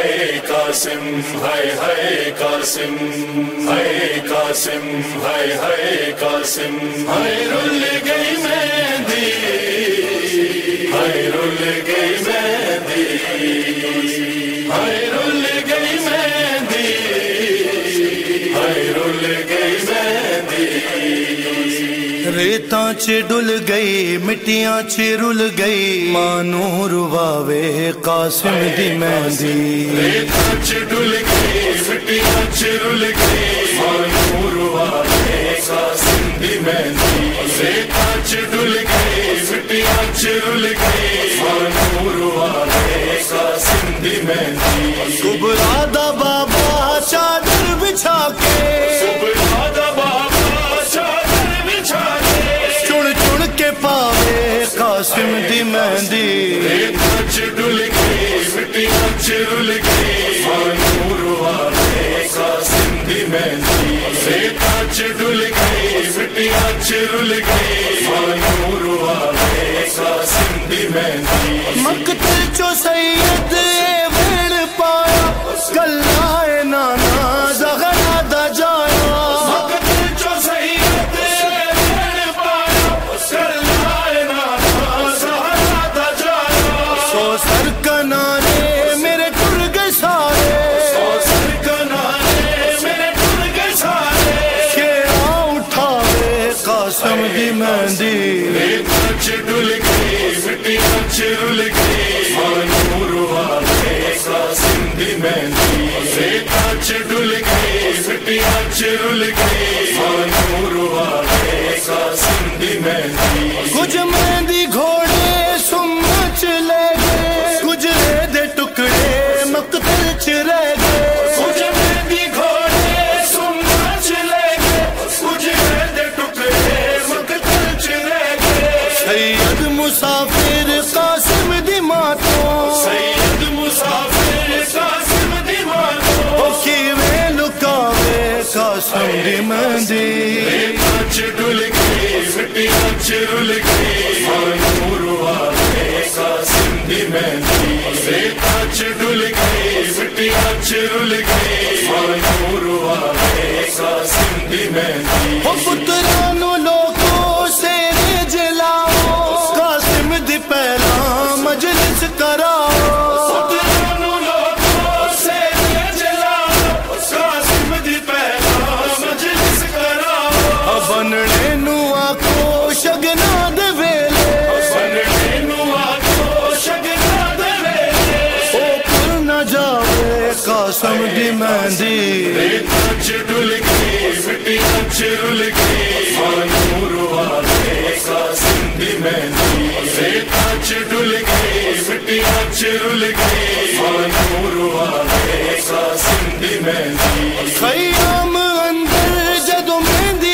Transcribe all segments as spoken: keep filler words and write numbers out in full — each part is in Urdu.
قاسم ہائے ہائے قاسم ہائے قاسم ہائے ہائے قاسم ہائے رل گئی مہندی ہائے رل گئی مہندی ہائے رل گئی مہندی ہائے رل گئی مہندی ریتاں چ ڈل گئی مٹیاں چ رل گئی مانو رواوے قاسم دی مہندی ریتاں چ ڈل گئی مٹیاں چ رل گئی مانو رواوے قاسم دی مہندی ریتاں چ ڈل گئی مٹیاں چ رل گئی مانو رواوے قاسم دی مہندی کبرا دا بابا چادر بچھا کے کبرا دا بابا چادر بچھا کے چن چن کے پاوے قاسم دی مہندی ریتاں چ ڈل گئی مٹیاں چ رل گئی مانو رواوے قاسم دی مہندی ریتاں چ ڈل گئی مٹیاں چ رل گئی مانو رواوے قاسم دی مہندی مقتل چو سید ویڑ پایا کلائے نانا زغرا دا جایا مقتل چو سید ویڑ پایا کلائے نانا زغرا دا جایا سو سر کنارے میرے ٹر گئے سارے سو سر کنارے میرے ٹر گئے سارے شیرا اٹھاوے قاسم دی مہندی ریتاں چ ڈل گئی مٹیاں چ رل گئی مانو رواوے قاسم دی مہندی ریتاں چ ڈل گئی مٹیاں چ رل گئی مانو رواوے قاسم دی مہندی کچھ مہندی گھوڑے سمچ لے گئے گجرے دے ٹکڑے مقتل چ رہ گئے کچھ مہندی گھوڑے سمجھ لے گئے کچھ دے ٹکڑے مقتل چ رہ گئے سید مسافر قاسم دی ماتوں سید مسافر قاسم دی ماتوں او کیویں لکاوے قاسم دی مہندی ریتاں چ ڈل گئی مٹیاں چ رل گئی مانو رواوے قاسم دی مہندی ریتاں چ ڈل گئی مٹیاں چ رل گئی مانو رواوے قاسم دی مہندی او پترانو لوکو سیرے جلاؤ قاسم دی پہلا مجلس کراؤ پترانو لوکو سیرے جلاؤ قاسم دی پہلا مجلس کراؤ بننے نو آکو شگنا دے ویلے بننے نو آکو شگنا دے ویلے او پر نہ جاوے قاسم دی مہندی ریتاں چ ڈل گئی مٹیاں چ رل گئی مانو رواوے قاسم دی مہندی ریتاں چ ڈل گئی مٹیاں چ رل گئی مانو رواوے قاسم دی مہندی خیام اندر جدو مہندی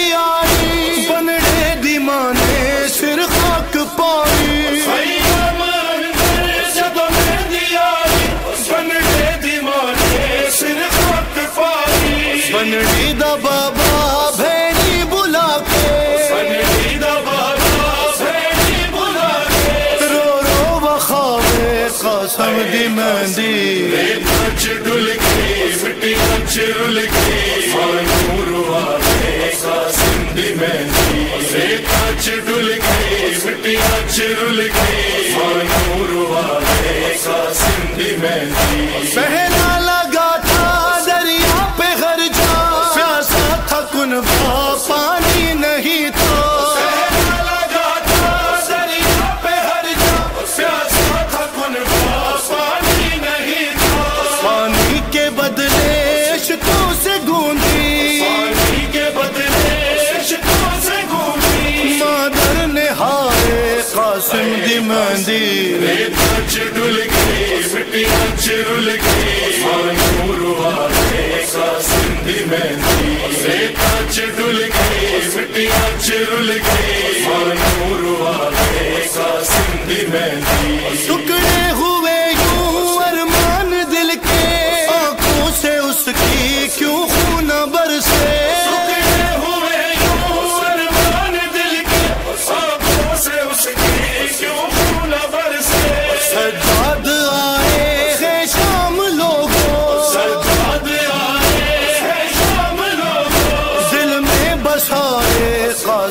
آئی بنڑے دی ماں نے سر خاک پائی خیام اندر جدو مہندی آئی بنڑے دی ماں نے سر خاک پائی بنڑی دا بابا بھیڑی بلا کے بنڑی دا بابا بھیڑی بلا کے رو رو بخاوے قاسم دی مہندی ریتاں چ ڈل گئی مٹیاں چ رل گئی مانو رواوے قاسم دی مہندی ریتاں چ ڈل گئی مٹیاں چ رل گئی مانو رواوے قاسم دی مہندی پہلا لگا تھا دریا پہ ہر جا پیاسا تھا کنواں پانی نہیں تھا پہلا لگا تھا دریا پہ ہر جا پیاسا تھا کنواں پانی نہیں تھا پانی کے بدلے عشقوں سے گوندی پانی کے بدلے عشقوں سے گھومی مادر نے ہارے قاسم دی مہندی ریتاں چ ڈل گئی مٹیاں چ رل گئی مانو رواوے قاسم دی مہندی ریتاں چ ڈل گئی مٹیاں چ رل گئی مانو رواوے قاسم دی مہندی ٹکڑے ہوئے یوں ارمان دل کے آنکھوں سے اس کی کیوں خون برسے ٹکڑے ہوئے یوں ارمان دل کے آنکھوں سے اس کی کیوں خون برسے سجاد آئے ہیں شام لوگوں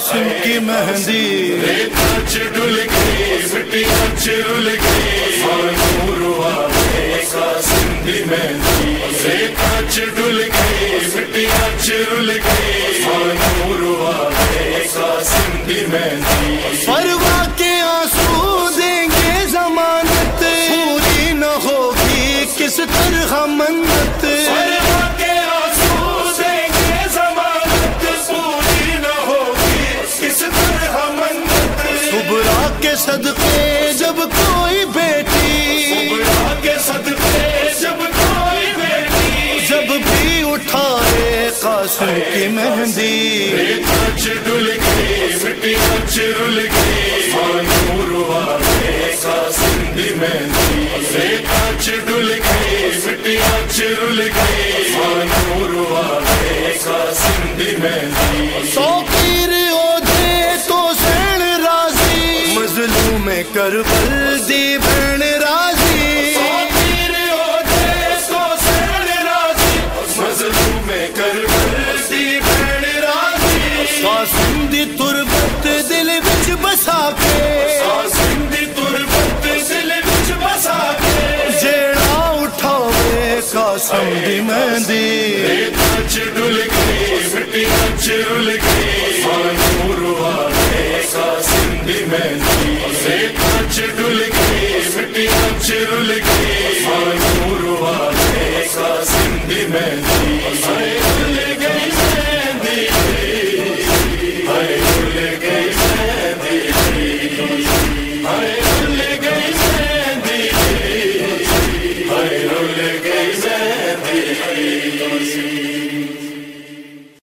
قاسم کی مہندی ریت ڈل گئی مٹیاں رل گئی نور والے قاسم دی مہندی ریت ڈل گئی مٹیاں رل گئی نور والے قاسم دی مہندی پروا کے آنسو دیں گے ضمانت پوری نہ ہوگی کس طرح منت پروا کے آنسو دیں گے ضمانت پوری نہ ہوگی کس طرح منت کبرا کے صدقے جب کوئی بیٹی کبرا کے صدقے جب کوئی بیٹی جب بھی اٹھائے قاسم کی مہندی ریت ڈل گئی مٹیاں رل گئی نور والے قاسم دی مہندی ریت ڈل گئی مٹیاں رل گئی نور والے قاسم دی مہندی سو پیر عہدے تو سین راضی مظلوم کربل دی بہن راضی پیر عہدے تو سین راضی مظلوم کربل دی بہن راضی قاسم دی تربت دل وچ بسا کے قاسم دی تربت دل وچ بسا کے جیڑا اٹھاوے قاسم دی مہندی ریت ڈل گئی مٹیاں رل گئی نور والے قاسم دی مہندی ریت ڈل گئی مٹیاں رل گئی نور والے قاسم دی مہندی ہائے ڈل گئی مہندی ہائے ڈل گئی مہندی ہائے ڈل گئی مہندی ہائے ڈل گئی مہندی